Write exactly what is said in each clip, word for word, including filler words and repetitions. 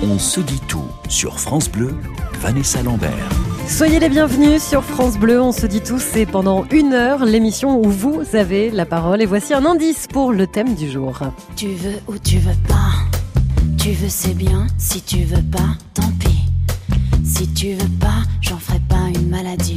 On se dit tout sur France Bleu, Vanessa Lambert. Soyez les bienvenus sur France Bleu, on se dit tout, c'est pendant une heure l'émission où vous avez la parole. Et voici un indice pour le thème du jour. Tu veux ou tu veux pas, tu veux c'est bien, si tu veux pas, tant pis. Si tu veux pas, j'en ferai pas une maladie.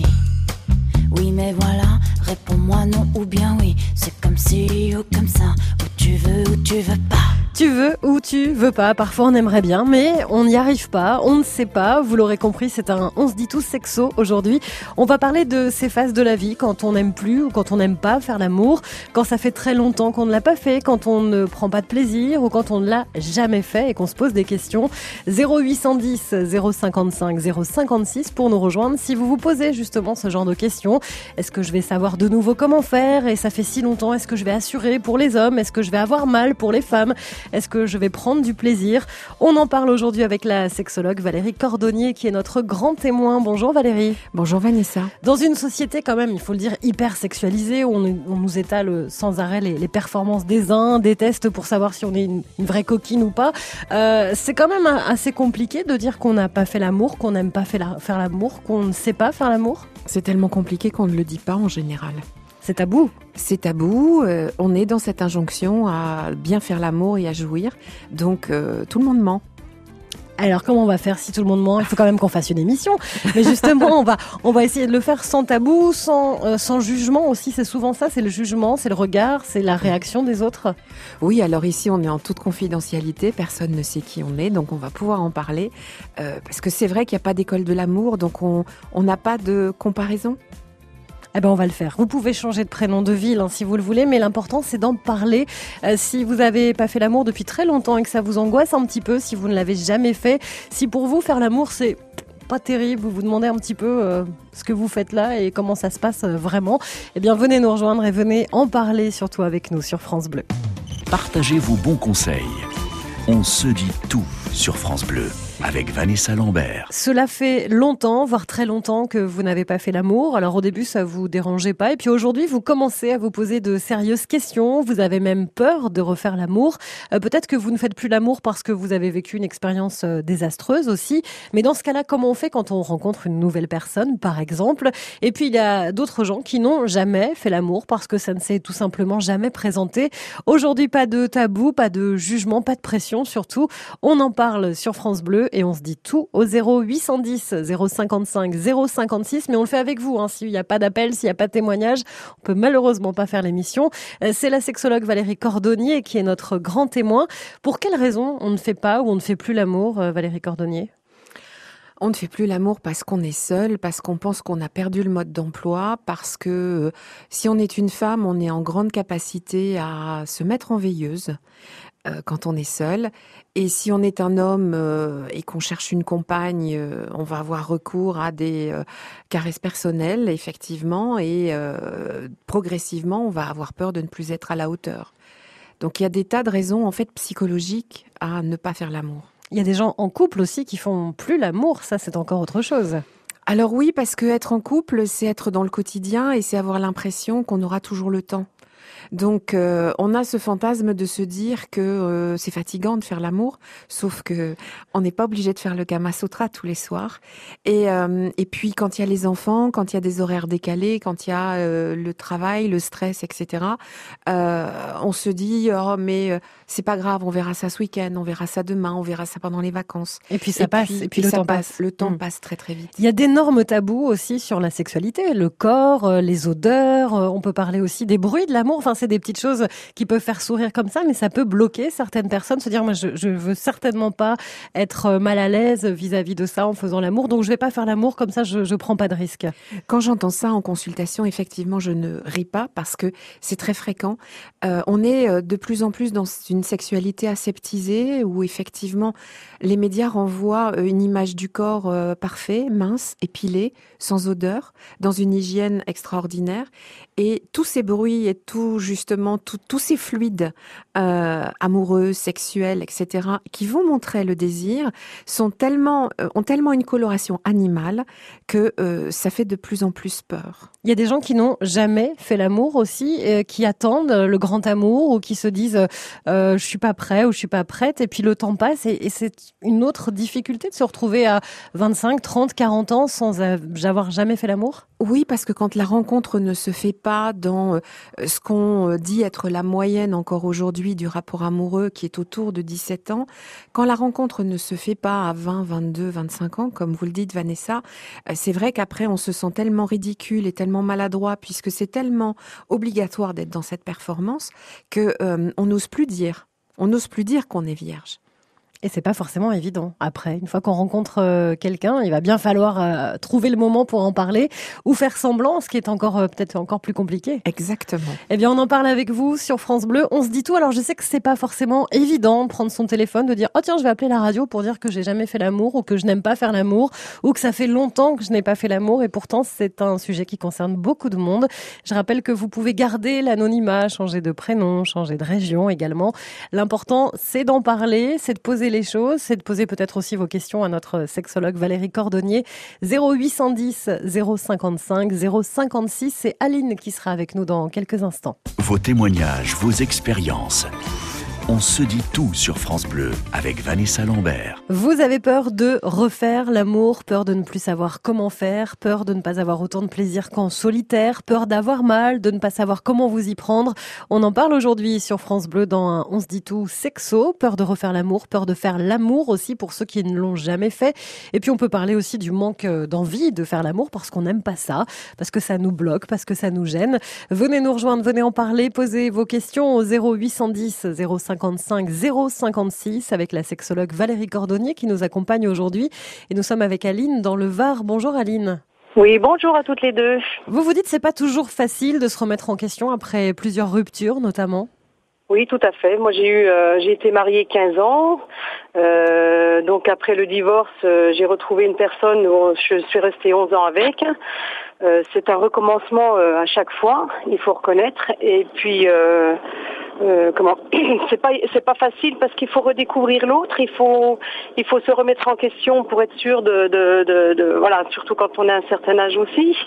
Oui mais voilà, réponds-moi non ou bien oui, c'est comme si ou comme ça, ou tu veux ou tu veux pas. Tu veux ou tu veux pas, parfois on aimerait bien, mais on n'y arrive pas, on ne sait pas, vous l'aurez compris, c'est un On se dit tout sexo aujourd'hui. On va parler de ces phases de la vie, quand on n'aime plus ou quand on n'aime pas faire l'amour, quand ça fait très longtemps qu'on ne l'a pas fait, quand on ne prend pas de plaisir ou quand on ne l'a jamais fait et qu'on se pose des questions. zéro huit cent dix zéro cinquante-cinq zéro cinquante-six pour nous rejoindre si vous vous posez justement ce genre de questions. Est-ce que je vais savoir de nouveau comment faire et ça fait si longtemps, est-ce que je vais assurer pour les hommes, est-ce que je vais avoir mal pour les femmes? Est-ce que je vais prendre du plaisir? On en parle aujourd'hui avec la sexologue Valérie Cordonnier qui est notre grand témoin. Bonjour Valérie. Bonjour Vanessa. Dans une société quand même, il faut le dire, hyper sexualisée, on, on nous étale sans arrêt les, les performances des uns, des tests pour savoir si on est une, une vraie coquine ou pas. Euh, c'est quand même assez compliqué de dire qu'on n'a pas fait l'amour, qu'on n'aime pas faire, la, faire l'amour, qu'on ne sait pas faire l'amour. C'est tellement compliqué qu'on ne le dit pas en général. C'est tabou. C'est tabou, euh, on est dans cette injonction à bien faire l'amour et à jouir, donc euh, tout le monde ment. Alors comment on va faire si tout le monde ment? Il faut quand même qu'on fasse une émission. Mais justement, on va on va essayer de le faire sans tabou, sans euh, sans jugement aussi. C'est souvent ça, c'est le jugement, c'est le regard, c'est la réaction des autres. Oui, alors ici on est en toute confidentialité, personne ne sait qui on est, donc on va pouvoir en parler euh, parce que c'est vrai qu'il n'y a pas d'école de l'amour, donc on on n'a pas de comparaison. Eh ben on va le faire. Vous pouvez changer de prénom de ville hein, si vous le voulez, mais l'important c'est d'en parler. Euh, si vous n'avez pas fait l'amour depuis très longtemps et que ça vous angoisse un petit peu, si vous ne l'avez jamais fait, si pour vous faire l'amour c'est pas terrible, vous vous demandez un petit peu euh, ce que vous faites là et comment ça se passe euh, vraiment, eh bien venez nous rejoindre et venez en parler surtout avec nous sur France Bleu. Partagez vos bons conseils. On se dit tout sur France Bleu avec Vanessa Lambert. Cela fait longtemps, voire très longtemps que vous n'avez pas fait l'amour. Alors au début, ça vous dérangeait pas. Et puis aujourd'hui, vous commencez à vous poser de sérieuses questions. Vous avez même peur de refaire l'amour. Euh, peut-être que vous ne faites plus l'amour parce que vous avez vécu une expérience euh, désastreuse aussi. Mais dans ce cas-là, comment on fait quand on rencontre une nouvelle personne, par exemple? Et puis il y a d'autres gens qui n'ont jamais fait l'amour parce que ça ne s'est tout simplement jamais présenté. Aujourd'hui, pas de tabou, pas de jugement, pas de pression surtout. On en parle sur France Bleu. Et on se dit tout au zéro huit cent dix zéro cinquante-cinq zéro cinquante-six. Mais on le fait avec vous. Hein. S'il n'y a pas d'appel, s'il n'y a pas de témoignage, on peut malheureusement pas faire l'émission. C'est la sexologue Valérie Cordonnier qui est notre grand témoin. Pour quelles raisons on ne fait pas ou on ne fait plus l'amour, Valérie Cordonnier? On ne fait plus l'amour parce qu'on est seul, parce qu'on pense qu'on a perdu le mode d'emploi, parce que euh, si on est une femme, on est en grande capacité à se mettre en veilleuse euh, quand on est seul. Et si on est un homme euh, et qu'on cherche une compagne, euh, on va avoir recours à des euh, caresses personnelles, effectivement, et euh, progressivement, on va avoir peur de ne plus être à la hauteur. Donc il y a des tas de raisons en fait psychologiques à ne pas faire l'amour. Il y a des gens en couple aussi qui font plus l'amour, ça c'est encore autre chose. Alors oui, parce que être en couple, c'est être dans le quotidien et c'est avoir l'impression qu'on aura toujours le temps. Donc, euh, on a ce fantasme de se dire que euh, c'est fatigant de faire l'amour, sauf que on n'est pas obligé de faire le Kama Sutra tous les soirs. Et, euh, et puis, quand il y a les enfants, quand il y a des horaires décalés, quand il y a euh, le travail, le stress, et cetera, euh, on se dit oh mais euh, c'est pas grave, on verra ça ce week-end, on verra ça demain, on verra ça pendant les vacances. Et puis ça et passe, puis, et puis le ça temps passe. passe. Le temps Mmh. passe très très vite. Il y a d'énormes tabous aussi sur la sexualité, le corps, euh, les odeurs. Euh, on peut parler aussi des bruits de l'amour. Enfin, c'est des petites choses qui peuvent faire sourire comme ça, mais ça peut bloquer certaines personnes, se dire moi je, je veux certainement pas être mal à l'aise vis-à-vis de ça en faisant l'amour, donc je vais pas faire l'amour comme ça, je, je prends pas de risque. Quand j'entends ça en consultation, effectivement, je ne ris pas parce que c'est très fréquent. Euh, on est de plus en plus dans une sexualité aseptisée où effectivement les médias renvoient une image du corps euh, parfait, mince, épilé, sans odeur, dans une hygiène extraordinaire. Et tous ces bruits et tout tout justement tout, tous ces fluides euh, amoureux, sexuels, et cetera, qui vont montrer le désir, sont tellement euh, ont tellement une coloration animale que euh, ça fait de plus en plus peur. Il y a des gens qui n'ont jamais fait l'amour aussi, euh, qui attendent le grand amour ou qui se disent euh, je suis pas prêt ou je suis pas prête, et puis le temps passe et, et c'est une autre difficulté de se retrouver à vingt-cinq, trente, quarante ans sans avoir jamais fait l'amour. Oui, parce que quand la rencontre ne se fait pas dans ce qu'on dit être la moyenne encore aujourd'hui du rapport amoureux qui est autour de dix-sept ans, quand la rencontre ne se fait pas à vingt, vingt-deux, vingt-cinq ans, comme vous le dites Vanessa, c'est vrai qu'après on se sent tellement ridicule et tellement maladroit puisque c'est tellement obligatoire d'être dans cette performance que euh, on n'ose plus dire, on n'ose plus dire qu'on est vierge. Et c'est pas forcément évident. Après, une fois qu'on rencontre euh, quelqu'un, il va bien falloir euh, trouver le moment pour en parler ou faire semblant, ce qui est encore euh, peut-être encore plus compliqué. Exactement. Eh bien, on en parle avec vous sur France Bleu. On se dit tout. Alors, je sais que c'est pas forcément évident de prendre son téléphone, de dire oh tiens, je vais appeler la radio pour dire que j'ai jamais fait l'amour ou que je n'aime pas faire l'amour ou que ça fait longtemps que je n'ai pas fait l'amour. Et pourtant, c'est un sujet qui concerne beaucoup de monde. Je rappelle que vous pouvez garder l'anonymat, changer de prénom, changer de région également. L'important, c'est d'en parler, c'est de poser les choses, c'est de poser peut-être aussi vos questions à notre sexologue Valérie Cordonnier. zéro huit cent dix, zéro cinquante-cinq, zéro cinquante-six, c'est Aline qui sera avec nous dans quelques instants. Vos témoignages, vos expériences. On se dit tout sur France Bleu avec Vanessa Lambert. Vous avez peur de refaire l'amour, peur de ne plus savoir comment faire, peur de ne pas avoir autant de plaisir qu'en solitaire, peur d'avoir mal, de ne pas savoir comment vous y prendre. On en parle aujourd'hui sur France Bleu dans un On se dit tout sexo, peur de refaire l'amour, peur de faire l'amour aussi pour ceux qui ne l'ont jamais fait. Et puis on peut parler aussi du manque d'envie de faire l'amour parce qu'on n'aime pas ça, parce que ça nous bloque, parce que ça nous gêne. Venez nous rejoindre, venez en parler, posez vos questions au zéro huit cent dix, zéro cinquante-cinq, zéro cinquante-six avec la sexologue Valérie Cordonnier qui nous accompagne aujourd'hui. Et nous sommes avec Aline dans le Var. Bonjour Aline. Oui, bonjour à toutes les deux. Vous vous dites que c'est pas toujours facile de se remettre en question après plusieurs ruptures notamment? Oui, tout à fait. Moi, j'ai eu, euh, j'ai été mariée quinze ans. Euh, donc après le divorce, euh, j'ai retrouvé une personne où je suis restée onze ans avec. Euh, c'est un recommencement euh, à chaque fois, il faut reconnaître. Et puis, euh, euh, comment c'est pas c'est pas facile parce qu'il faut redécouvrir l'autre. Il faut il faut se remettre en question pour être sûr de de de, de voilà, surtout quand on a un certain âge aussi.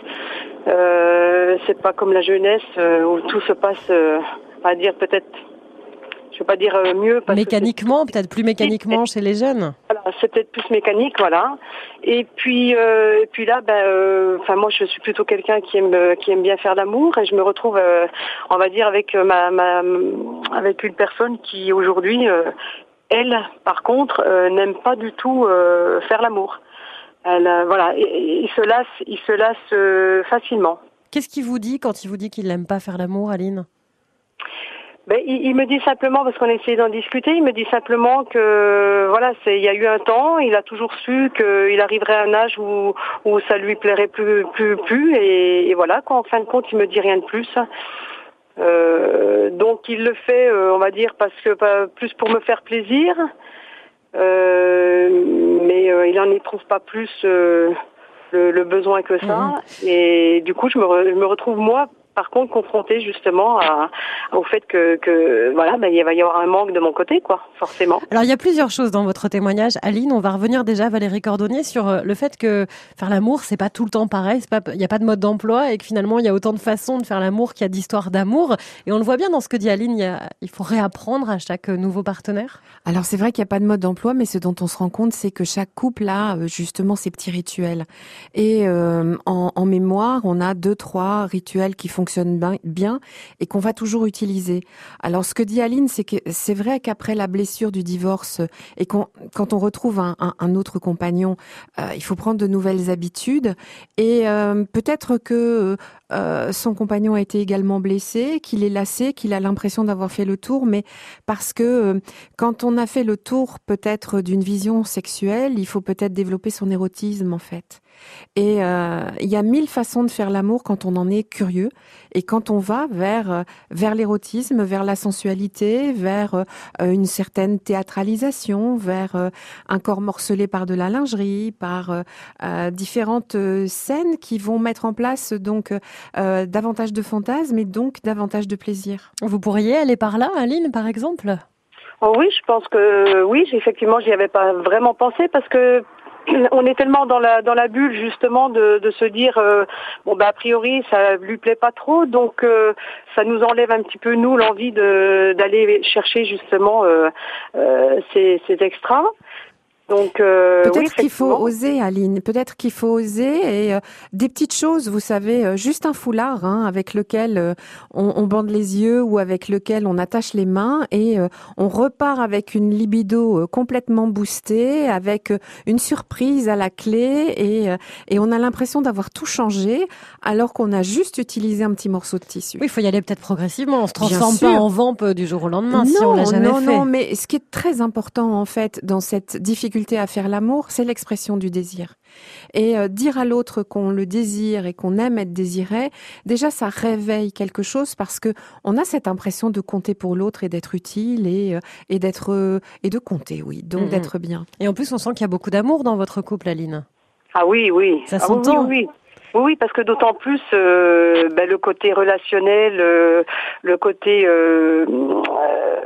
Euh, c'est pas comme la jeunesse euh, où tout se passe, euh, on va dire peut-être. Je ne veux pas dire mieux. Parce mécaniquement, que peut-être plus mécaniquement chez les jeunes. Voilà, c'est peut-être plus mécanique, voilà. Et puis, euh, et puis là, ben, euh, enfin moi, je suis plutôt quelqu'un qui aime, qui aime bien faire l'amour, et je me retrouve, euh, on va dire, avec ma, ma, avec une personne qui aujourd'hui, euh, elle, par contre, euh, n'aime pas du tout euh, faire l'amour. Elle, euh, voilà, et, et, il se lasse, il se lasse euh, facilement. Qu'est-ce qu'il vous dit quand il vous dit qu'il n'aime pas faire l'amour, Aline? Ben, il, il me dit simplement, parce qu'on a essayé d'en discuter, il me dit simplement que voilà, c'est, il y a eu un temps, il a toujours su qu'il arriverait à un âge où, où ça lui plairait plus, plus, plus, et, et voilà, quoi. En fin de compte, il me dit rien de plus. Euh, donc il le fait, euh, on va dire, parce que pas, plus pour me faire plaisir, euh, mais euh, il n'en éprouve pas plus euh, le, le besoin que ça. Mmh. Et du coup, je me, re, je me retrouve moi. Par contre, confronté justement à, au fait que, que voilà, ben, il va y avoir un manque de mon côté, quoi, forcément. Alors, il y a plusieurs choses dans votre témoignage, Aline. On va revenir déjà, Valérie Cordonnier, sur le fait que faire l'amour, c'est pas tout le temps pareil. C'est pas, il n'y a pas de mode d'emploi et que finalement, il y a autant de façons de faire l'amour qu'il y a d'histoires d'amour. Et on le voit bien dans ce que dit Aline, il, y a, il faut réapprendre à chaque nouveau partenaire. Alors, c'est vrai qu'il n'y a pas de mode d'emploi, mais ce dont on se rend compte, c'est que chaque couple a justement ses petits rituels. Et euh, en, en mémoire, on a deux, trois rituels qui fonctionnent bien et qu'on va toujours utiliser. Alors ce que dit Aline, c'est que c'est vrai qu'après la blessure du divorce et qu'on, quand on retrouve un, un, un autre compagnon, euh, il faut prendre de nouvelles habitudes et euh, peut-être que euh, son compagnon a été également blessé, qu'il est lassé, qu'il a l'impression d'avoir fait le tour, mais parce que euh, quand on a fait le tour peut-être d'une vision sexuelle, il faut peut-être développer son érotisme en fait. Et euh, il y a mille façons de faire l'amour quand on en est curieux et quand on va vers vers l'érotisme. l'érotisme, vers la sensualité, vers euh, une certaine théâtralisation, vers euh, un corps morcelé par de la lingerie, par euh, euh, différentes euh, scènes qui vont mettre en place donc euh, davantage de fantasmes et donc davantage de plaisir. Vous pourriez aller par là, Aline, par exemple ? Oh oui, je pense que oui, effectivement, j'y avais pas vraiment pensé parce que on est tellement dans la dans la bulle justement de, de se dire euh, bon bah a priori ça lui plaît pas trop, donc euh, ça nous enlève un petit peu nous l'envie de d'aller chercher justement euh, euh, ces, ces extras. Donc euh, peut-être oui, qu'il faut oser, Aline. Peut-être qu'il faut oser et euh, des petites choses, vous savez, euh, juste un foulard hein, avec lequel euh, on, on bande les yeux ou avec lequel on attache les mains et euh, on repart avec une libido euh, complètement boostée, avec euh, une surprise à la clé et euh, et on a l'impression d'avoir tout changé alors qu'on a juste utilisé un petit morceau de tissu. Oui, il faut y aller peut-être progressivement. On se transforme pas en vampe du jour au lendemain non, si on l'a jamais non, fait. Non, non, mais ce qui est très important en fait dans cette difficulté à faire l'amour, c'est l'expression du désir. Et euh, dire à l'autre qu'on le désire et qu'on aime être désiré, déjà ça réveille quelque chose parce que on a cette impression de compter pour l'autre et d'être utile et euh, et d'être euh, et de compter, oui, donc mmh. d'être bien. Et en plus, on sent qu'il y a beaucoup d'amour dans votre couple, Aline. Ah oui, oui. Ça ah, s'entend. Oui, oui. Oui, oui, parce que d'autant plus euh, ben, le côté relationnel, euh, le côté euh, euh,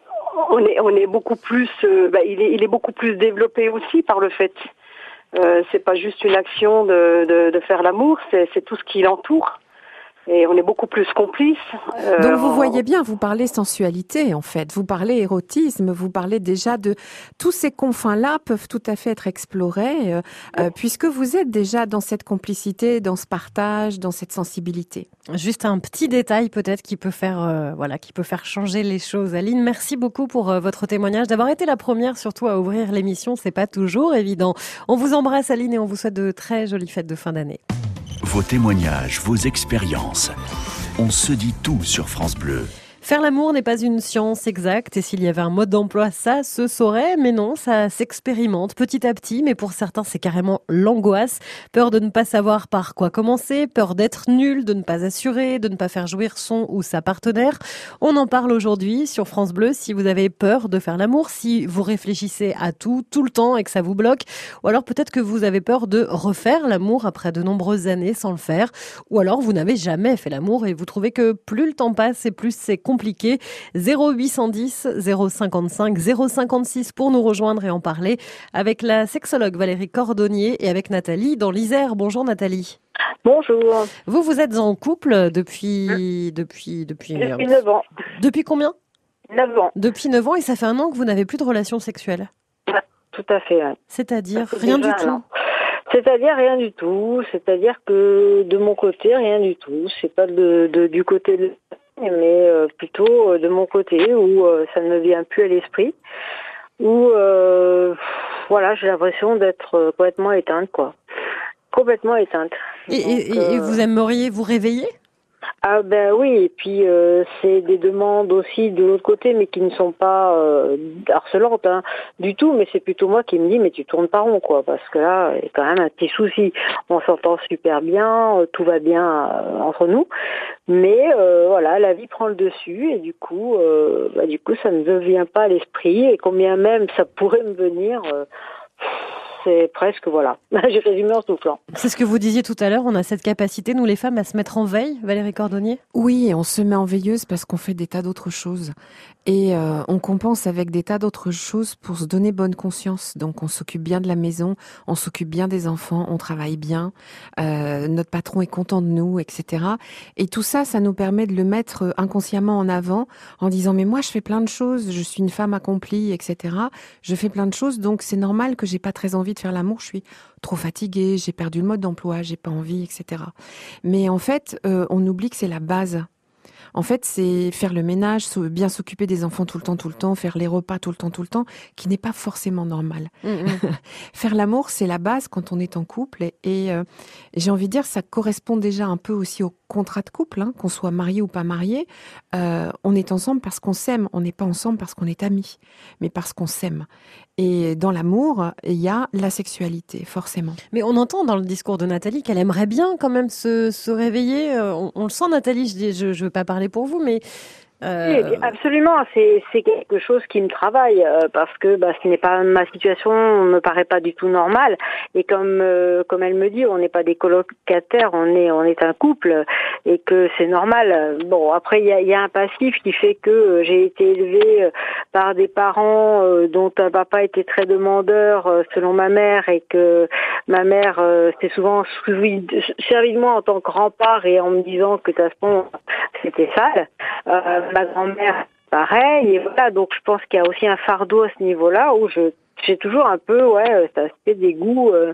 on est on est beaucoup plus euh, ben, il est il est beaucoup plus développé aussi par le fait. Euh, c'est pas juste une action de de, de faire l'amour, c'est c'est tout ce qui l'entoure. Et on est beaucoup plus complices. Euh, Donc vous voyez bien, vous parlez sensualité en fait, vous parlez érotisme, vous parlez déjà de tous ces confins-là peuvent tout à fait être explorés euh, euh, puisque vous êtes déjà dans cette complicité, dans ce partage, dans cette sensibilité. Juste un petit détail peut-être qui peut faire euh, voilà qui peut faire changer les choses. Aline, merci beaucoup pour euh, votre témoignage, d'avoir été la première surtout à ouvrir l'émission. C'est pas toujours évident. On vous embrasse, Aline, et on vous souhaite de très jolies fêtes de fin d'année. Vos témoignages, vos expériences. On se dit tout sur France Bleu. Faire l'amour n'est pas une science exacte et s'il y avait un mode d'emploi, ça se saurait. Mais non, ça s'expérimente petit à petit. Mais pour certains, c'est carrément l'angoisse. Peur de ne pas savoir par quoi commencer, peur d'être nul, de ne pas assurer, de ne pas faire jouir son ou sa partenaire. On en parle aujourd'hui sur France Bleu. Si vous avez peur de faire l'amour, si vous réfléchissez à tout, tout le temps et que ça vous bloque, ou alors peut-être que vous avez peur de refaire l'amour après de nombreuses années sans le faire, ou alors vous n'avez jamais fait l'amour et vous trouvez que plus le temps passe et plus c'est compliqué. compliqué. zéro huit cent dix, zéro cinquante-cinq, zéro cinquante-six pour nous rejoindre et en parler avec la sexologue Valérie Cordonnier et avec Nathalie dans l'Isère. Bonjour Nathalie. Bonjour. Vous, vous êtes en couple depuis... Depuis, depuis, depuis neuf ans. Depuis combien ? neuf ans. Depuis neuf ans et ça fait un an que vous n'avez plus de relations sexuelles. Tout à fait. Ouais. C'est-à-dire rien du tout. C'est-à-dire rien du tout. C'est-à-dire que de mon côté, rien du tout. C'est pas de, de, du côté de... mais euh, plutôt euh, de mon côté où euh, ça ne me vient plus à l'esprit, où euh, voilà, j'ai l'impression d'être euh, complètement éteinte, quoi. Complètement éteinte. Et, Donc, et, et euh... vous aimeriez vous réveiller ? Ah ben oui, et puis euh, c'est des demandes aussi de l'autre côté, mais qui ne sont pas euh, harcelantes hein, du tout, mais c'est plutôt moi qui me dis mais tu tournes pas rond quoi, parce que là il y a quand même un petit souci. On s'entend super bien, euh, tout va bien euh, entre nous, mais euh, voilà, la vie prend le dessus et du coup, euh, bah, du coup ça ne me vient pas à l'esprit et combien même ça pourrait me venir. Euh, C'est presque, voilà. J'ai résumé en soufflant. C'est ce que vous disiez tout à l'heure, on a cette capacité, nous les femmes, à se mettre en veille, Valérie Cordonnier ? Oui, on se met en veilleuse parce qu'on fait des tas d'autres choses. Et euh, on compense avec des tas d'autres choses pour se donner bonne conscience. Donc on s'occupe bien de la maison, on s'occupe bien des enfants, on travaille bien, euh, notre patron est content de nous, et cetera. Et tout ça, ça nous permet de le mettre inconsciemment en avant en disant « mais moi je fais plein de choses, je suis une femme accomplie, et cetera. Je fais plein de choses, donc c'est normal que j'ai pas très envie de faire l'amour, je suis trop fatiguée, j'ai perdu le mode d'emploi, j'ai pas envie, et cetera. Mais en fait, euh, on oublie que c'est la base. En fait, c'est faire le ménage, bien s'occuper des enfants tout le temps, tout le temps, faire les repas tout le temps, tout le temps, qui n'est pas forcément normal. Mmh. Faire l'amour, c'est la base quand on est en couple. Et, et euh, j'ai envie de dire, ça correspond déjà un peu aussi au contrat de couple, hein, qu'on soit marié ou pas marié. Euh, on est ensemble parce qu'on s'aime. On n'est pas ensemble parce qu'on est amis, mais parce qu'on s'aime. Et dans l'amour, il y a la sexualité, forcément. Mais on entend dans le discours de Nathalie qu'elle aimerait bien quand même se, se réveiller. On, on le sent, Nathalie, je ne veux pas parler pour vous, mais Euh... Oui, absolument, c'est, c'est quelque chose qui me travaille euh, parce que bah, ce n'est pas ma situation, me paraît pas du tout normale. Et comme euh, comme elle me dit, on n'est pas des colocataires, on est on est un couple et que c'est normal. Bon, après il y a, y a un passif qui fait que euh, j'ai été élevée euh, par des parents euh, dont un papa était très demandeur euh, selon ma mère et que ma mère euh, s'est souvent servi servi de moi en tant que rempart et en me disant que de toute façon c'était sale. Euh, ma grand-mère, pareil, et voilà, donc je pense qu'il y a aussi un fardeau à ce niveau-là où je j'ai toujours un peu, ouais, cet aspect dégoût, euh,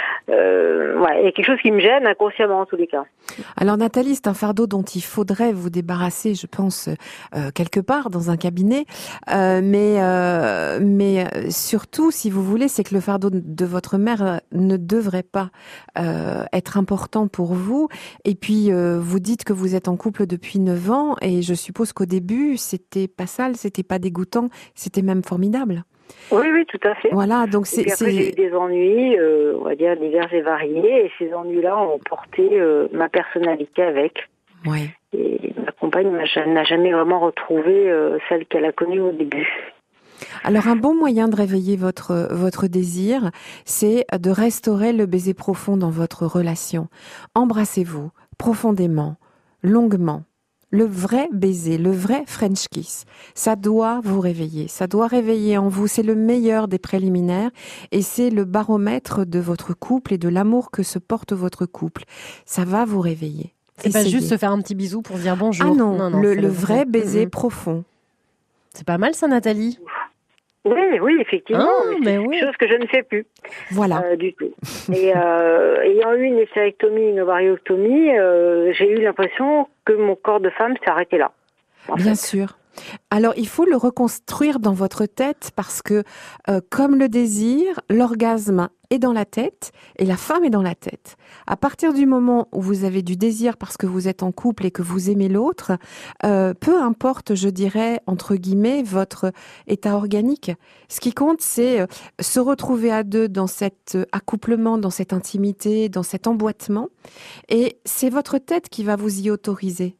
euh, ouais, il y a quelque chose qui me gêne inconsciemment en tous les cas. Alors Nathalie, c'est un fardeau dont il faudrait vous débarrasser, je pense, euh, quelque part dans un cabinet, euh, mais euh, mais surtout, si vous voulez, c'est que le fardeau de votre mère ne devrait pas euh, être important pour vous. Et puis, euh, vous dites que vous êtes en couple depuis neuf ans, et je suppose qu'au début, c'était pas sale, c'était pas dégoûtant, c'était même formidable. Oui, oui, tout à fait. Voilà, donc c'est. Et puis après, j'ai eu des ennuis, euh, on va dire divers et variés, et ces ennuis-là ont porté euh, ma personnalité avec. Oui. Et ma compagne n'a jamais vraiment retrouvé euh, celle qu'elle a connue au début. Alors un bon moyen de réveiller votre votre désir, c'est de restaurer le baiser profond dans votre relation. Embrassez-vous profondément, longuement. Le vrai baiser, le vrai French kiss, ça doit vous réveiller, ça doit réveiller en vous, c'est le meilleur des préliminaires et c'est le baromètre de votre couple et de l'amour que se porte votre couple. Ça va vous réveiller. C'est Essayez. Pas juste se faire un petit bisou pour dire bonjour. Ah non, non, non le, le vrai, vrai baiser mmh. profond. C'est pas mal ça, Nathalie. Oui, oui, effectivement. Ah, mais mais c'est oui. quelque chose que je ne fais plus. Voilà. Euh, du tout. Et euh, ayant eu une hystérectomie, une ovarioctomie, euh, j'ai eu l'impression que mon corps de femme s'est arrêté là. Bien fait. sûr. Alors, il faut le reconstruire dans votre tête parce que, euh, comme le désir, l'orgasme est dans la tête et la femme est dans la tête. À partir du moment où vous avez du désir parce que vous êtes en couple et que vous aimez l'autre, euh, peu importe, je dirais, entre guillemets, votre état organique. Ce qui compte, c'est euh, se retrouver à deux dans cet accouplement, dans cette intimité, dans cet emboîtement. Et c'est votre tête qui va vous y autoriser.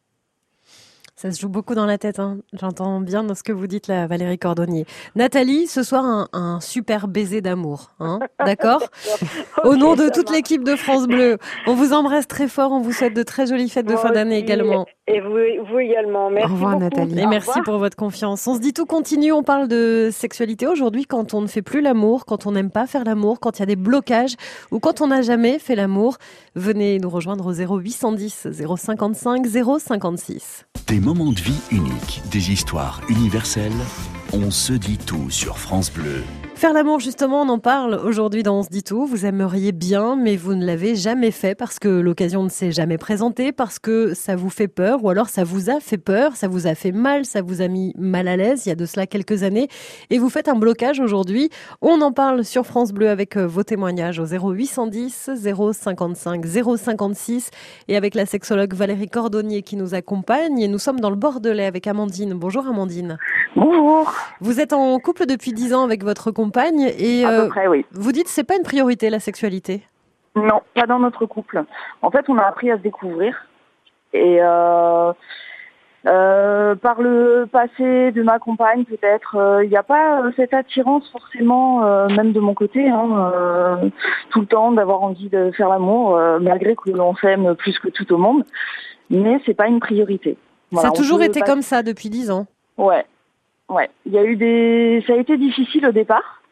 Ça se joue beaucoup dans la tête, hein. J'entends bien dans ce que vous dites là, Valérie Cordonnier. Nathalie, ce soir, un, un super baiser d'amour, hein. D'accord? Okay, au nom de toute marche. l'équipe de France Bleu, on vous embrasse très fort, on vous souhaite de très jolies fêtes de Moi fin d'année aussi, également. Et vous, vous également. Merci Au revoir, beaucoup. Nathalie. Et Au merci revoir. pour votre confiance. On se dit tout continue, on parle de sexualité aujourd'hui quand on ne fait plus l'amour, quand on n'aime pas faire l'amour, quand il y a des blocages ou quand on n'a jamais fait l'amour. Venez nous rejoindre au zéro huit cent dix, zéro cinquante-cinq, zéro cinquante-six. Des moments de vie uniques, des histoires universelles. On se dit tout sur France Bleu. Faire l'amour, justement, on en parle aujourd'hui dans On se dit tout. Vous aimeriez bien, mais vous ne l'avez jamais fait parce que l'occasion ne s'est jamais présentée, parce que ça vous fait peur, ou alors ça vous a fait peur, ça vous a fait mal, ça vous a mis mal à l'aise il y a de cela quelques années, et vous faites un blocage aujourd'hui. On en parle sur France Bleu avec vos témoignages au zéro huit cent dix, zéro cinquante-cinq, zéro cinquante-six et avec la sexologue Valérie Cordonnier qui nous accompagne. Et nous sommes dans le Bordelais avec Amandine. Bonjour Amandine. Bonjour. Vous êtes en couple depuis dix ans avec votre compagne et À euh, peu près, oui. vous dites c'est pas une priorité la sexualité. Non, pas dans notre couple. En fait, on a appris à se découvrir. Et euh, euh, par le passé de ma compagne, peut-être, il euh, n'y a pas euh, cette attirance forcément, euh, même de mon côté, hein, euh, tout le temps d'avoir envie de faire l'amour, euh, malgré que l'on s'aime plus que tout au monde. Mais c'est pas une priorité. Voilà, ça a toujours été passer... comme ça depuis dix ans. Ouais. Ouais, il y a eu des, ça a été difficile au départ,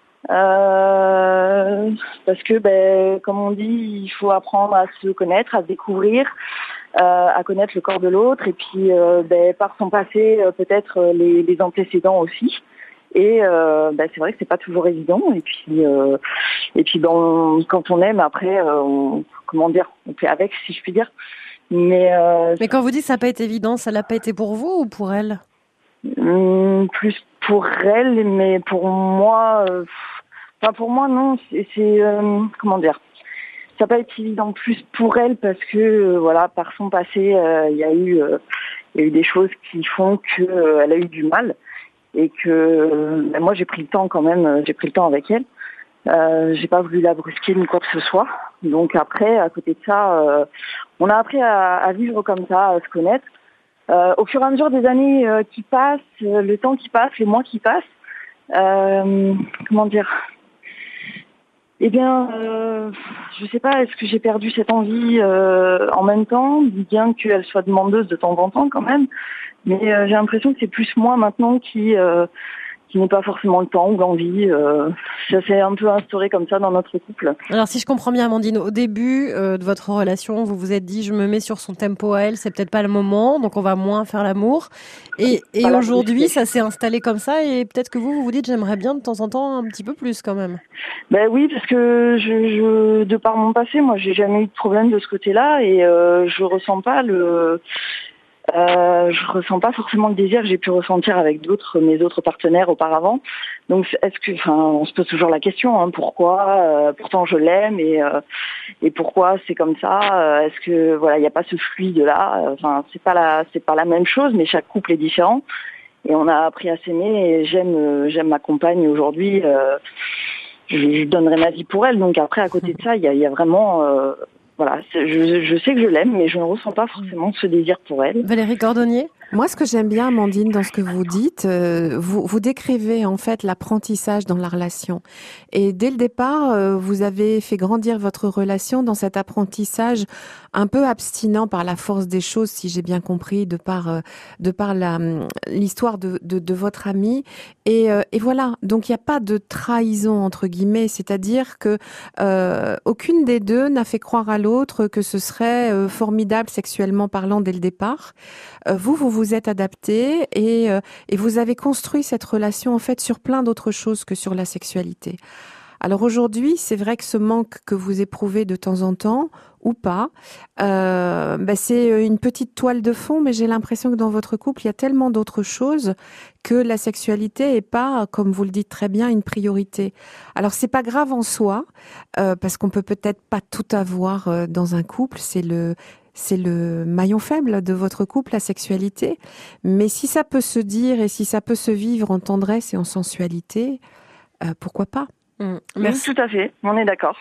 euh, parce que, ben, comme on dit, il faut apprendre à se connaître, à se découvrir, euh, à connaître le corps de l'autre, et puis, euh, ben, par son passé, euh, peut-être euh, les, les antécédents aussi. Et euh, ben, c'est vrai que c'est pas toujours évident. Et puis, euh, et puis, ben, on, quand on aime, après, euh, on, comment dire, on fait avec, si je puis dire. Mais, euh, mais quand vous dites ça n'a pas été évident, ça l'a pas été pour vous ou pour elle? Hum, plus pour elle, mais pour moi, euh, enfin pour moi non, c'est, c'est euh, comment dire, ça n'a pas été évident plus pour elle parce que euh, voilà, par son passé, il euh, y a eu, il euh, y a eu des choses qui font que euh, elle a eu du mal et que euh, ben moi j'ai pris le temps quand même, j'ai pris le temps avec elle. Euh, j'ai pas voulu la brusquer ni quoi que ce soit. Donc après, à côté de ça, euh, on a appris à, à vivre comme ça, à se connaître. euh, au fur et à mesure des années euh, qui passent, euh, le temps qui passe, les mois qui passent, euh, comment dire, eh bien, euh, je sais pas, est-ce que j'ai perdu cette envie euh, en même temps, bien qu'elle soit demandeuse de temps en temps quand même, mais euh, j'ai l'impression que c'est plus moi maintenant qui euh, qui n'ai pas forcément le temps ou l'envie. Euh, ça s'est un peu instauré comme ça dans notre couple. Alors si je comprends bien, Amandine, au début euh, de votre relation, vous vous êtes dit je me mets sur son tempo à elle, c'est peut-être pas le moment, donc on va moins faire l'amour. Et, et Voilà, aujourd'hui, ça s'est installé comme ça et peut-être que vous, vous vous dites j'aimerais bien de temps en temps un petit peu plus quand même. Ben oui, parce que je, je de par mon passé, moi j'ai jamais eu de problème de ce côté-là et euh, je ressens pas le Euh, je ressens pas forcément le désir que j'ai pu ressentir avec d'autres, mes autres partenaires auparavant. Donc, est-ce que, enfin, on se pose toujours la question, hein, pourquoi euh, pourtant je l'aime et euh, et pourquoi c'est comme ça euh, Est-ce que voilà, il n'y a pas ce fluide là Enfin, c'est pas la, c'est pas la même chose, mais chaque couple est différent. Et on a appris à s'aimer. Et j'aime, euh, j'aime ma compagne aujourd'hui. Euh, je, je donnerai ma vie pour elle. Donc après, à côté de ça, il y a, il y a vraiment euh, Voilà, je, je sais que je l'aime, mais je ne ressens pas forcément ce désir pour elle. Valérie Cordonnier ? Moi, ce que j'aime bien, Amandine, dans ce que vous dites, euh, vous, vous décrivez en fait l'apprentissage dans la relation. Et dès le départ, euh, vous avez fait grandir votre relation dans cet apprentissage un peu abstinent par la force des choses, si j'ai bien compris, de par euh, de par la l'histoire de, de, de votre ami. Et, euh, et voilà, donc il n'y a pas de trahison entre guillemets, c'est-à-dire que euh, aucune des deux n'a fait croire à l'autre que ce serait euh, formidable sexuellement parlant dès le départ. Euh, vous, vous vous êtes adapté et, euh, et vous avez construit cette relation en fait sur plein d'autres choses que sur la sexualité. Alors aujourd'hui, c'est vrai que ce manque que vous éprouvez de temps en temps, ou pas, euh, ben c'est une petite toile de fond, mais j'ai l'impression que dans votre couple, il y a tellement d'autres choses que la sexualité est pas, comme vous le dites très bien, une priorité. Alors c'est pas grave en soi, euh, parce qu'on peut peut-être pas tout avoir euh, dans un couple, c'est le c'est le maillon faible de votre couple, la sexualité. Mais si ça peut se dire et si ça peut se vivre en tendresse et en sensualité, euh, pourquoi pas ? Mmh. Merci. Oui, tout à fait, on est d'accord.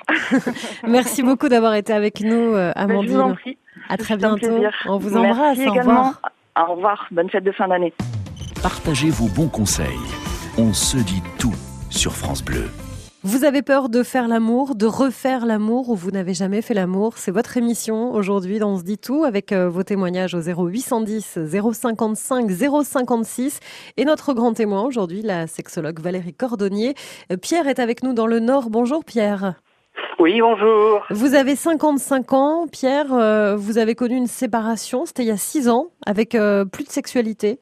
Merci beaucoup d'avoir été avec nous, euh, Amandine. Je vous en prie. À très bientôt. On vous embrasse. Merci au également. revoir. Au revoir. Bonne fête de fin d'année. Partagez vos bons conseils. On se dit tout sur France Bleu. Vous avez peur de faire l'amour, de refaire l'amour ou vous n'avez jamais fait l'amour? C'est votre émission aujourd'hui dans On se dit tout avec euh, vos témoignages au zéro huit cent dix, zéro cinquante-cinq, zéro cinquante-six et notre grand témoin aujourd'hui, la sexologue Valérie Cordonnier. Euh, Pierre est avec nous dans le Nord. Bonjour Pierre. Oui, bonjour. Vous avez cinquante-cinq ans. Pierre, euh, vous avez connu une séparation, c'était il y a six ans, avec euh, plus de sexualité.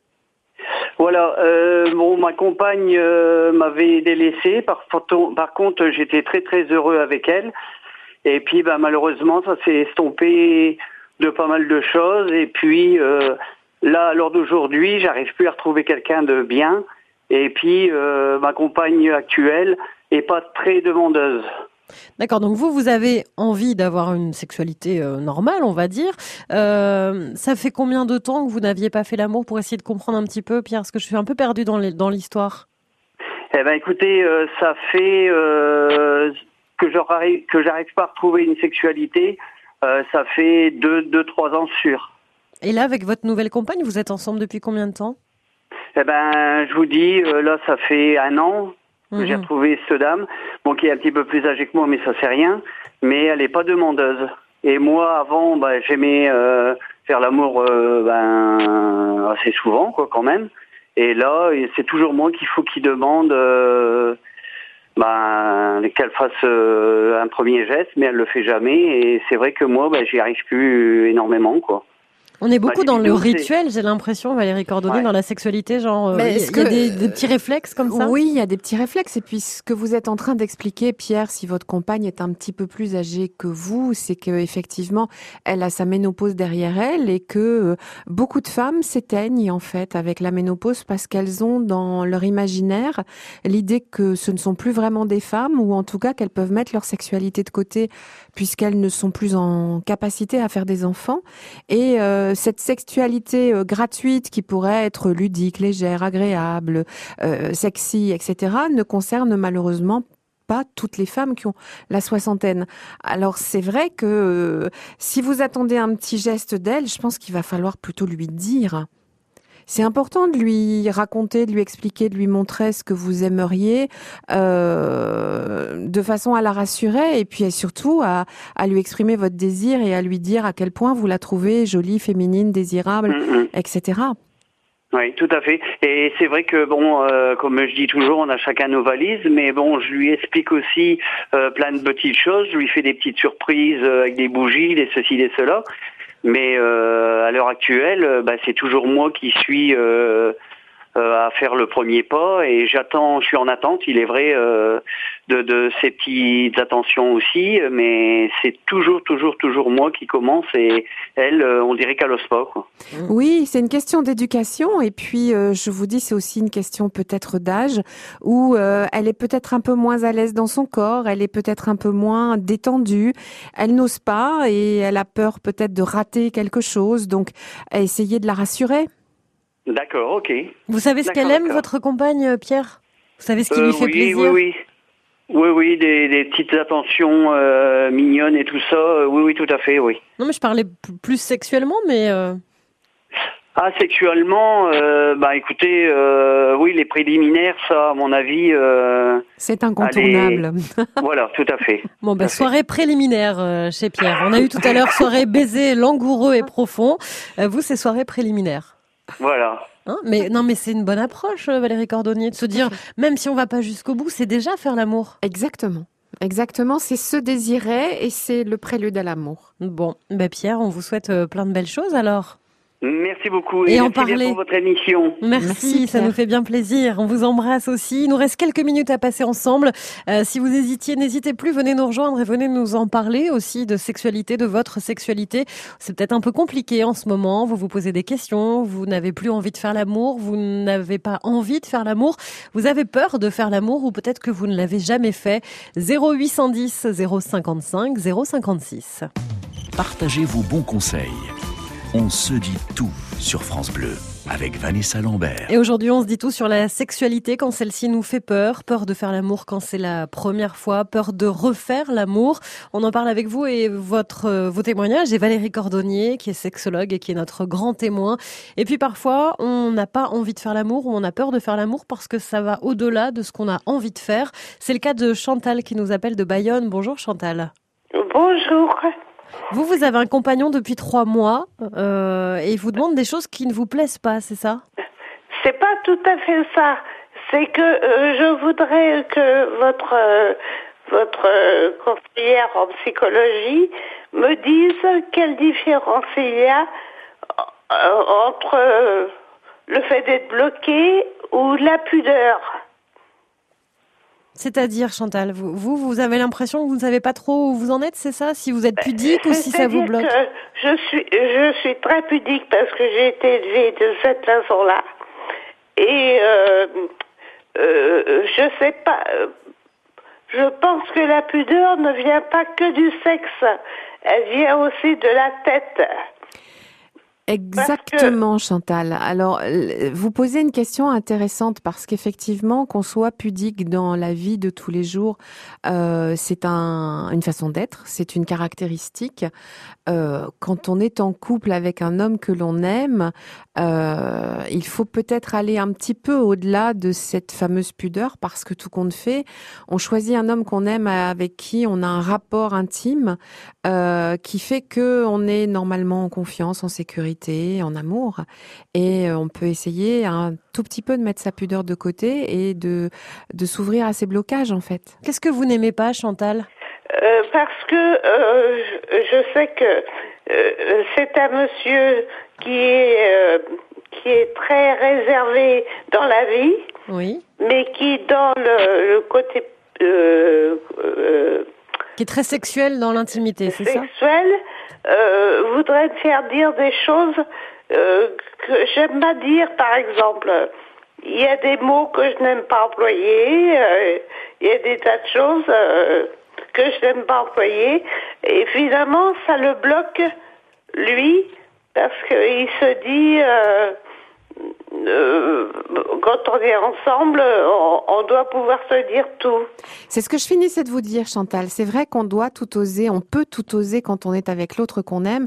Voilà, euh, bon, ma compagne euh, m'avait délaissé. Par, par contre, j'étais très très heureux avec elle. Et puis, bah, malheureusement, ça s'est estompé de pas mal de choses. Et puis, euh, là, à l'heure d'aujourd'hui, j'arrive plus à retrouver quelqu'un de bien. Et puis, euh, ma compagne actuelle est pas très demandeuse. D'accord, donc vous, vous avez envie d'avoir une sexualité euh, normale, on va dire. Euh, ça fait combien de temps que vous n'aviez pas fait l'amour pour essayer de comprendre un petit peu, Pierre, parce que je suis un peu perdue dans, les, dans l'histoire. Eh ben, écoutez, euh, ça fait euh, que j'arrive que j'arrive pas à retrouver une sexualité. Euh, ça fait deux, deux, trois ans sûr. Et là, avec votre nouvelle compagne, vous êtes ensemble depuis combien de temps? Eh ben, je vous dis, euh, là, ça fait un an. Mmh. J'ai retrouvé cette dame, bon, qui est un petit peu plus âgée que moi, mais ça c'est rien. Mais elle est pas demandeuse. Et moi, avant, bah, j'aimais euh, faire l'amour euh, ben, assez souvent, quoi, quand même. Et là, c'est toujours moi qu'il faut qu'il demande euh, ben, qu'elle fasse euh, un premier geste, mais elle le fait jamais. Et c'est vrai que moi, ben, j'y arrive plus énormément, quoi. On est beaucoup bah, dans le vidéos, rituel, j'ai l'impression, Valérie Cordonnier, ouais. Dans la sexualité, genre, il y, que... y a des, des petits réflexes comme ça? Oui, il y a des petits réflexes. Et puis, ce que vous êtes en train d'expliquer, Pierre, si votre compagne est un petit peu plus âgée que vous, c'est qu'effectivement, elle a sa ménopause derrière elle et que beaucoup de femmes s'éteignent, en fait, avec la ménopause parce qu'elles ont dans leur imaginaire l'idée que ce ne sont plus vraiment des femmes ou en tout cas qu'elles peuvent mettre leur sexualité de côté puisqu'elles ne sont plus en capacité à faire des enfants. Et euh, cette sexualité euh, gratuite qui pourrait être ludique, légère, agréable, euh, sexy, et cetera, ne concerne malheureusement pas toutes les femmes qui ont la soixantaine. Alors c'est vrai que euh, si vous attendez un petit geste d'elle, je pense qu'il va falloir plutôt lui dire. C'est important de lui raconter, de lui expliquer, de lui montrer ce que vous aimeriez, euh, de façon à la rassurer et puis surtout à, à lui exprimer votre désir et à lui dire à quel point vous la trouvez jolie, féminine, désirable, mmh. et cetera. Oui, tout à fait. Et c'est vrai que bon, euh, comme je dis toujours, on a chacun nos valises, mais bon, je lui explique aussi euh, plein de petites choses. Je lui fais des petites surprises euh, avec des bougies, des ceci, des cela. Mais euh, à l'heure actuelle, euh, bah, c'est toujours moi qui suis euh, euh, à faire le premier pas et j'attends, je suis en attente, il est vrai, euh, de, de ces petites attentions aussi, mais c'est toujours, toujours, toujours moi qui commence et elle, euh, on dirait qu'elle n'ose pas, quoi. Oui, c'est une question d'éducation et puis euh, je vous dis c'est aussi une question peut-être d'âge où euh, elle est peut-être un peu moins à l'aise dans son corps, elle est peut-être un peu moins détendue, elle n'ose pas et elle a peur peut-être de rater quelque chose, donc essayez de la rassurer. D'accord, ok. Vous savez ce D'accord, qu'elle aime, d'accord. votre compagne, Pierre? Vous savez ce qui euh, lui fait oui, plaisir? Oui, oui, oui, oui, des, des petites attentions euh, mignonnes et tout ça. Euh, oui, oui, tout à fait, oui. Non, mais je parlais p- plus sexuellement, mais... Euh... Ah, sexuellement, euh, bah écoutez, euh, oui, les préliminaires, ça, à mon avis... Euh, c'est incontournable. Allez, voilà, tout à fait. Bon, bah, soirée préliminaire euh, chez Pierre. On a eu tout à l'heure soirée baiser langoureux et profond. Euh, vous, c'est soirée préliminaire. Voilà. Hein, mais non, mais c'est une bonne approche, Valérie Cordonnier, de se dire, même si on va pas jusqu'au bout, c'est déjà faire l'amour. Exactement. Exactement, c'est se désirer et c'est le prélude à l'amour. Bon, bah Pierre, on vous souhaite euh, plein de belles choses alors. Merci beaucoup et, et merci en parler. bien pour votre émission. Merci, merci ça nous fait bien plaisir. On vous embrasse aussi. Il nous reste quelques minutes à passer ensemble. Euh, si vous hésitiez, n'hésitez plus, venez nous rejoindre et venez nous en parler aussi de sexualité, de votre sexualité. C'est peut-être un peu compliqué en ce moment. Vous vous posez des questions, vous n'avez plus envie de faire l'amour, vous n'avez pas envie de faire l'amour, vous avez peur de faire l'amour ou peut-être que vous ne l'avez jamais fait. zéro huit cent dix, zéro cinquante-cinq, zéro cinquante-six. Partagez vos bons conseils. On se dit tout sur France Bleu avec Vanessa Lambert. Et aujourd'hui, on se dit tout sur la sexualité quand celle-ci nous fait peur. Peur de faire l'amour quand c'est la première fois. Peur de refaire l'amour. On en parle avec vous et votre, euh, vos témoignages. Et Valérie Cordonnier, qui est sexologue et qui est notre grand témoin. Et puis parfois, on n'a pas envie de faire l'amour ou on a peur de faire l'amour parce que ça va au-delà de ce qu'on a envie de faire. C'est le cas de Chantal qui nous appelle de Bayonne. Bonjour Chantal. Bonjour. Vous, vous avez un compagnon depuis trois mois euh, et il vous demande des choses qui ne vous plaisent pas, c'est ça? C'est pas tout à fait ça. C'est que euh, je voudrais que votre euh, votre euh, conseillère en psychologie me dise quelle différence il y a euh, entre euh, le fait d'être bloqué ou la pudeur. C'est-à-dire, Chantal, vous, vous, vous avez l'impression que vous ne savez pas trop où vous en êtes, c'est ça? Si vous êtes pudique ou si ça vous bloque? Que je suis, je suis très pudique parce que j'ai été élevée de cette façon-là. Et euh, euh, je sais pas. Je pense que la pudeur ne vient pas que du sexe. Elle vient aussi de la tête. Exactement, que... Chantal. Alors, vous posez une question intéressante parce qu'effectivement, qu'on soit pudique dans la vie de tous les jours, euh, c'est un, une façon d'être, c'est une caractéristique. Euh, quand on est en couple avec un homme que l'on aime, euh, il faut peut-être aller un petit peu au-delà de cette fameuse pudeur parce que tout compte fait, on choisit un homme qu'on aime avec qui on a un rapport intime euh, qui fait que on est normalement en confiance, en sécurité, en amour, et on peut essayer un tout petit peu de mettre sa pudeur de côté et de de s'ouvrir à ses blocages en fait. Qu'est-ce que vous n'aimez pas, Chantal? euh, Parce que euh, je, je sais que euh, c'est un monsieur qui est euh, qui est très réservé dans la vie, oui, mais qui dans le, le côté euh, euh, qui est très sexuel dans l'intimité, c'est ça? Sexuel. Euh, voudrait me faire dire des choses euh, que j'aime pas dire, par exemple. Il y a des mots que je n'aime pas employer, euh, il y a des tas de choses euh, que je n'aime pas employer, et finalement ça le bloque, lui, parce qu'il se dit, euh, euh, quand on est ensemble, on, on doit pouvoir se dire tout. C'est ce que je finissais de vous dire, Chantal. C'est vrai qu'on doit tout oser, on peut tout oser quand on est avec l'autre qu'on aime.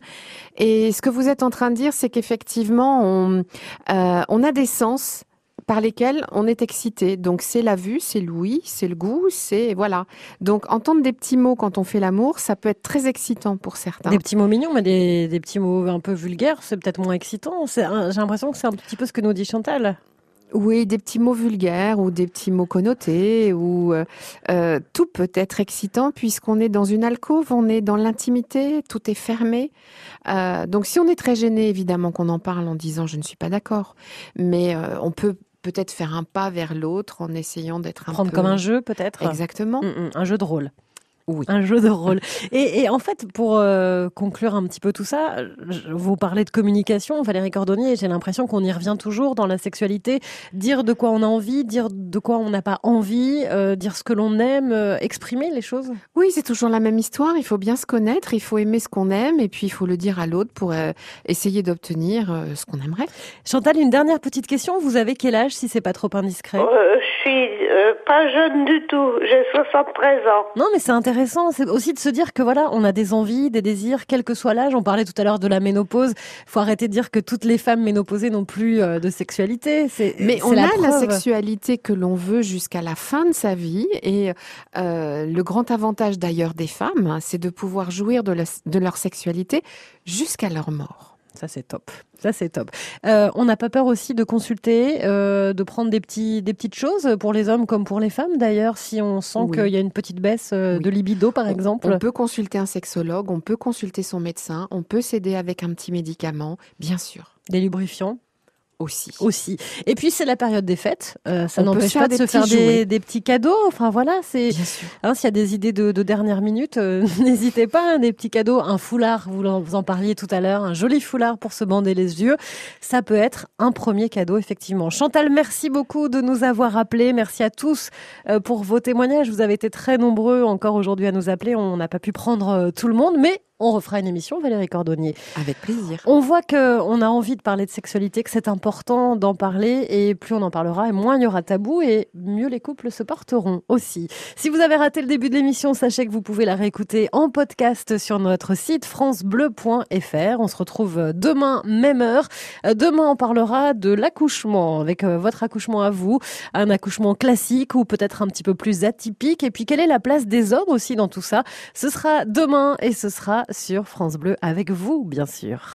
Et ce que vous êtes en train de dire, c'est qu'effectivement, on, euh, on a des sens par lesquels on est excité. Donc c'est la vue, c'est l'ouïe, c'est le goût, c'est voilà. Donc entendre des petits mots quand on fait l'amour, ça peut être très excitant pour certains. Des petits mots mignons, mais des, des petits mots un peu vulgaires, c'est peut-être moins excitant. C'est, j'ai l'impression que c'est un petit peu ce que nous dit Chantal. Oui, des petits mots vulgaires ou des petits mots connotés ou euh, euh, tout peut être excitant puisqu'on est dans une alcôve, on est dans l'intimité, tout est fermé. Euh, donc si on est très gêné, évidemment qu'on en parle en disant je ne suis pas d'accord, mais euh, on peut peut-être faire un pas vers l'autre en essayant d'être un Prendre peu... comme un jeu peut-être. Exactement. Mmh, mmh, un jeu de rôle. Oui. Un jeu de rôle. Et, et en fait, pour euh, conclure un petit peu tout ça, je, vous parlez de communication, Valérie Cordonnier, et j'ai l'impression qu'on y revient toujours dans la sexualité. Dire de quoi on a envie, dire de quoi on n'a pas envie, euh, dire ce que l'on aime, euh, exprimer les choses. Oui, c'est toujours la même histoire. Il faut bien se connaître, il faut aimer ce qu'on aime, et puis il faut le dire à l'autre pour euh, essayer d'obtenir euh, ce qu'on aimerait. Chantal, une dernière petite question. Vous avez quel âge, si c'est pas trop indiscret? Euh, je suis euh, pas jeune du tout. J'ai soixante-treize ans. Non, mais c'est intéressant. C'est aussi de se dire que voilà, on a des envies, des désirs, quel que soit l'âge. On parlait tout à l'heure de la ménopause. Il faut arrêter de dire que toutes les femmes ménopausées n'ont plus euh, de sexualité. C'est, mais c'est on la a preuve. La sexualité que l'on veut jusqu'à la fin de sa vie. Et euh, le grand avantage d'ailleurs des femmes, c'est de pouvoir jouir de, la, de leur sexualité jusqu'à leur mort. Ça, c'est top. Ça, c'est top. Euh, on n'a pas peur aussi de consulter, euh, de prendre des, petits, des petites choses pour les hommes comme pour les femmes, d'ailleurs, si on sent oui. qu'il y a une petite baisse euh, oui. de libido, par on, exemple. On peut consulter un sexologue, on peut consulter son médecin, on peut s'aider avec un petit médicament, bien sûr. Des lubrifiants Aussi. Aussi. Et puis c'est la période des fêtes. Euh, ça on n'empêche pas de se faire des, des petits cadeaux. Enfin voilà, c'est. Bien sûr. Hein, s'il y a des idées de, de dernière minute, euh, n'hésitez pas. Hein, des petits cadeaux, un foulard, vous en, vous en parliez tout à l'heure, un joli foulard pour se bander les yeux. Ça peut être un premier cadeau effectivement. Chantal, merci beaucoup de nous avoir appelés. Merci à tous euh, pour vos témoignages. Vous avez été très nombreux encore aujourd'hui à nous appeler. On n'a pas pu prendre euh, tout le monde, mais on refera une émission, Valérie Cordonnier. Avec plaisir. On voit qu'on a envie de parler de sexualité, que c'est important d'en parler, et plus on en parlera, et moins il y aura tabou, et mieux les couples se porteront aussi. Si vous avez raté le début de l'émission, sachez que vous pouvez la réécouter en podcast sur notre site francebleu point f r. On se retrouve demain, même heure. Demain, on parlera de l'accouchement, avec votre accouchement à vous, un accouchement classique ou peut-être un petit peu plus atypique, et puis quelle est la place des hommes aussi dans tout ça. Ce sera demain, et ce sera sur France Bleu avec vous, bien sûr.